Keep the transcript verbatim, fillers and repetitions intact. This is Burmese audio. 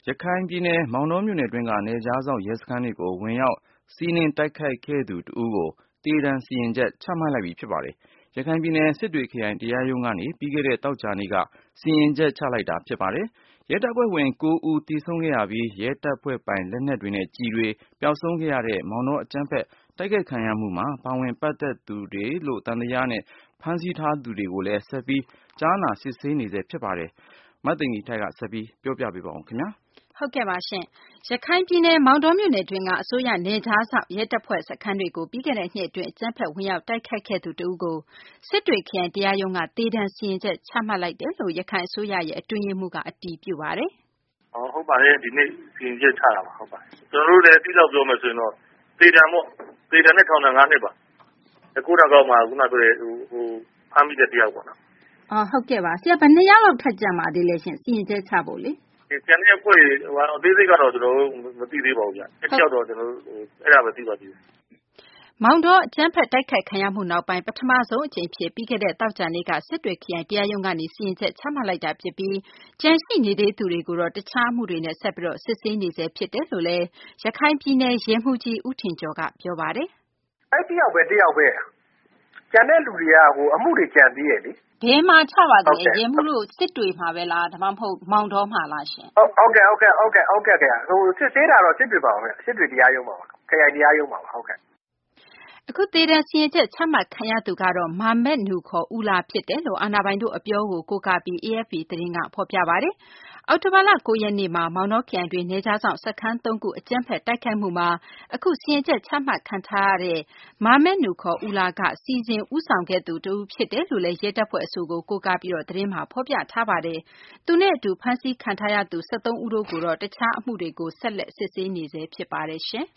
ရခိုင်ပြည်နယ်မောင်တောမြို့နယ်တွင်းကနယ်ခြားစောင့်ရဲစခန်းတွေကိုဝင်ရောက်စီးနင်းတိုက်ခိုက်ခဲ့သူတဦးကိုတေးဒဏ်စီရင်ချက်ချမှတ်လိုက်ပြီဖြစ်ပါတယ်။ရခိုင်ပြည်နယ်စစ်တွေခရိုင်တရားရုံးကနေပြီးခဲ့တဲ့တောက်ကြနေ့ကစီရင်ချက်ချလိုက်တာဖြစ်ပါတယ်။ရဲတပ်ဖွဲ့ဝင်၉ဦးသေဆုံးခဲ့ရပြီးရဲတပ်ဖွဲ့ပိုင်လက်နက်တွေနဲ့ကျည်တွေပျောက်ဆုံးခဲ့ရတဲ့မောင်တောအကြမ်းဖက်တိုက်ခိုက်ခံရမှုမှာပါဝင်ပတ်သက်သူတွေလို့တန်တရားနဲ့ဖမ်းဆီးထားသူတွေကိုလည်းဆက်ပြီးကြားနာစစ်ဆေးနေဆဲဖြစ်ပါတယ်။မသိင်္ဂီထိုက်ကဆက်ပြီးပြောပြပေးပါဦးခင်ဗျာ။ဟုတ်ကဲ့ပါရှင်ရခိုင်ပြည်နယ်မောင်တောမြို့နယ်တွင်းကအစိုးရနယ်ခြားစောင့်ရဲတပ်ဖွဲ့စခန်းတွေကိုပြီးခဲ့တဲ့နှစ်အတွင်းအကြမ်းဖက်ဝင်ရောက်တိုက်ခိုက်ခဲ့သူတဦးကိုစစ်တွေခရိုင်တရားရုံးကတေးဒဏ်စီရင်ချက်ချမှတ်လိုက်တယ်လို့ရခိုင်အစိုးရရဲ့အတွင်းရေးမှူးကအတည်ပြုပါတယ်။ဟုတ်ဟုတ်ပါတယ်ဒီနေ့စီရင်ချက်ချတာပါဟုတ်ပါတယ်ကျွန်တော်တို့လည်းပြီးတော့ပြောမယ်ဆိုရင်တော့တေးဒဏ်ပေါ့တေးဒဏ်နဲ့ထောင်ဒဏ်၅နှစ်ပါအခုတော့ကောက်မှာခုနပြောတဲ့ဟိုဟိုဖမ်းမိတဲ့တယောက်ပေါ့နော်။အော်ဟုတ်ကဲ့ပါဆရာဘယ်နှစ်ယောက်လောက်ထပ်ကြံပါသေးလဲရှင်စီရင်ချက်ချဖို့လေ။ကျန်တဲ့အဖွဲ့ဟိုအသေးစိတ်ကတော့ကျွန်တော်တို့မသိသေးပါဘူးဗျ။တစ်ယောက်တော့ကျွန်တော်တို့အဲ့ဒါပဲသိပါသေးတယ်။မောင်တော်အကျန်းဖက်တိုက်ခိုက်ခံရမှုနောက်ပိုင်းပထမဆုံးအကြိမ်ဖြစ်ပြီးခဲ့တဲ့တောက်ကြနေ့ကစစ်တွေခရိုင်တရားရုံးကနေစီရင်ချက်ချမှတ်လိုက်တာဖြစ်ပြီးကြံရှိနေသေးသူတွေကိုတော့တခြားမှုတွေနဲ့ဆက်ပြီးတော့စစ်ဆေးနေဆဲဖြစ်တယ်လို့လည်းရခိုင်ပြည်နယ်ရဲမှုကြီးဦးထင်ကျော်ကပြောပါတယ်။အဲ့တယောက်ပဲတယောက်ပဲကျန်တဲ့လူတွေကဟိုအမှုတွေကြံသေးရဲ့လေဘယ်မှာချပါသေးလဲရဲမှုလို့စစ်တွေမှာပဲလားဒါမှမဟုတ်မောင်တော်မှာလားရှင်ဟုတ်ကဲ့ဟုတ်ကဲ့ဟုတ်ကဲ့ဟုတ်ကဲ့ခင်ဗျာဟိုစစ်ဆေးတာတော့စစ်တွေပါပဲစစ်တွေတရားရုံးပါပါခရိုင်တရားရုံးပါပါဟုတ်ကဲ့အခုသေးတဲ့စီရင်ချက်ချမှတ်ခံရသူကတော့မာမက်နူခေါ်ဦးလာဖြစ်တယ်လို့အာဏာပိုင်တို့အပြောကိုကိုးကားပြီး A F P သတင်းကဖော်ပြပါတယ်။အောက်တိုဘာလ၉ရက်နေ့မှာမောင်တော်ခရိုင်တွင်နေကြားဆောင်စခန်း၃ခုအကြမ်းဖက်တိုက်ခိုက်မှုမှာအခုစီရင်ချက်ချမှတ်ခံထားရတဲ့မာမက်နူခေါ်ဦးလာကစီစဉ်ဦးဆောင်ခဲ့သူတူဖြစ်တယ်လို့လည်းရဲတပ်ဖွဲ့အဆိုကိုကိုးကားပြီးတော့သတင်းမှာဖော်ပြထားပါတယ်။သူနဲ့အတူဖမ်းဆီးခံထားရသူ၁၃ဦးတို့ကိုတော့တခြားအမှုတွေကိုဆက်လက်စစ်ဆေးနေဆဲဖြစ်ပါတယ်ရှင်။